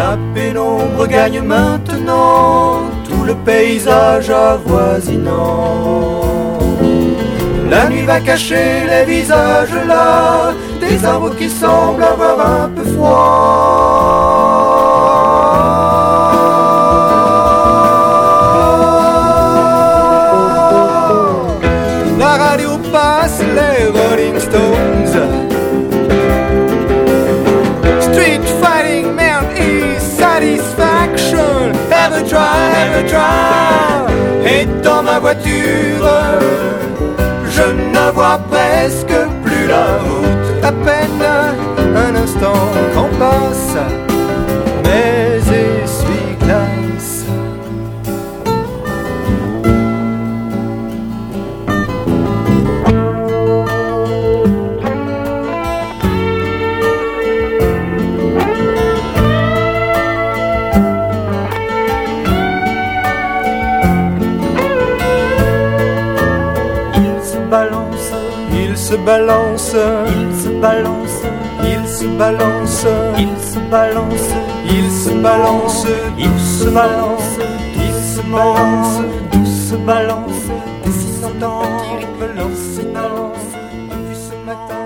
La pénombre gagne maintenant tout le paysage avoisinant. La nuit va cacher les visages là des arbres qui semblent avoir un peu froid. La radio passe les Rolling Stones. Street fighting man is satisfaction. Have a try. Et dans ma voiture, je ne vois presque plus la route. À peine un instant qu'on passe mes essuie-glaces. Il se balance, il se balance, il se balance, il se balance, il se balance, il se balance, il se balance, tout se balance, des 600 ans, petit rythme lance, depuis ce matin.